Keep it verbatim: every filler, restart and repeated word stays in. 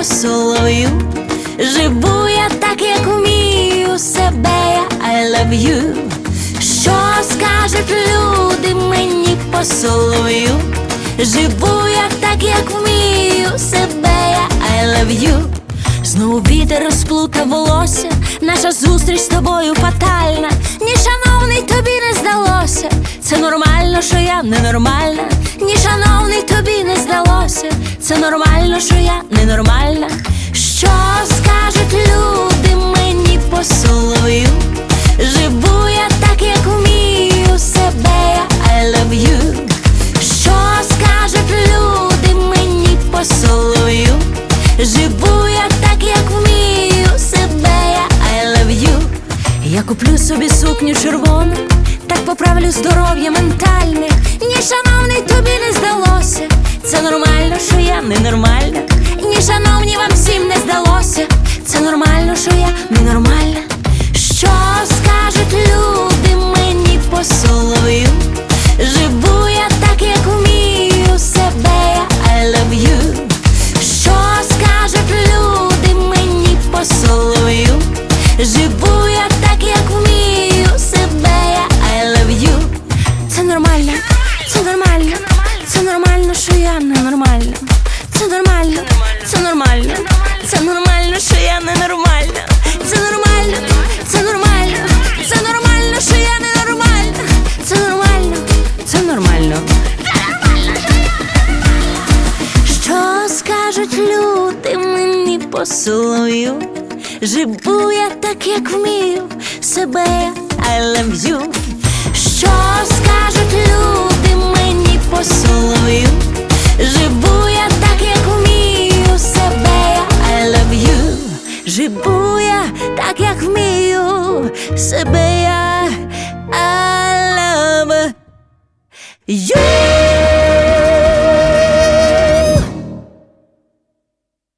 по солов'ю. Живу я так, як вмію, себе я I love you. Що скажуть люди мені по солов'ю? Живу я так, як вмію, себе я I love you. Знову вітер розплутав волосся, наша зустріч з тобою фатальна. Ні, шановний, тобі не здалося, це нормально, що я ненормальна. Ні, шановний, тобі не здалося, це нормально, що я ненормальна. Що скажуть люди мені по солов'ю? Живу я так, як вмію, себе я I love you. Що скажуть люди мені по солов'ю? Живу я так, як вмію, себе я I love you. Я куплю собі сукню червону, так поправлю здоров'я ментальне. Ні, шановний, тобі не здалося, це нормально, що я ненормальна. Ні, шановні, вам всім не здалося, це нормально, що я ненормальна. Що скажуть люди мені по солов'ю? Живу я так, як вмію, себе я I love you. Що скажуть люди мені по солов'ю? Живу я так, як вмію, себе я I love you. Це нормально, це нормально, це нормально, що я ненормальна. Це нормально, це нормально, це нормально, що я ненормальна. Це нормально, це нормально, це нормально, що я ненормальна. Це нормально, це нормально. Що скажуть люди мені по солов'ю? Живу я так, як вмію, себе я I love you. Що скажуть люди мені по солов'ю? Живу я так, як вмію, себе я I love you. Живу я так, як вмію, себе я I love you.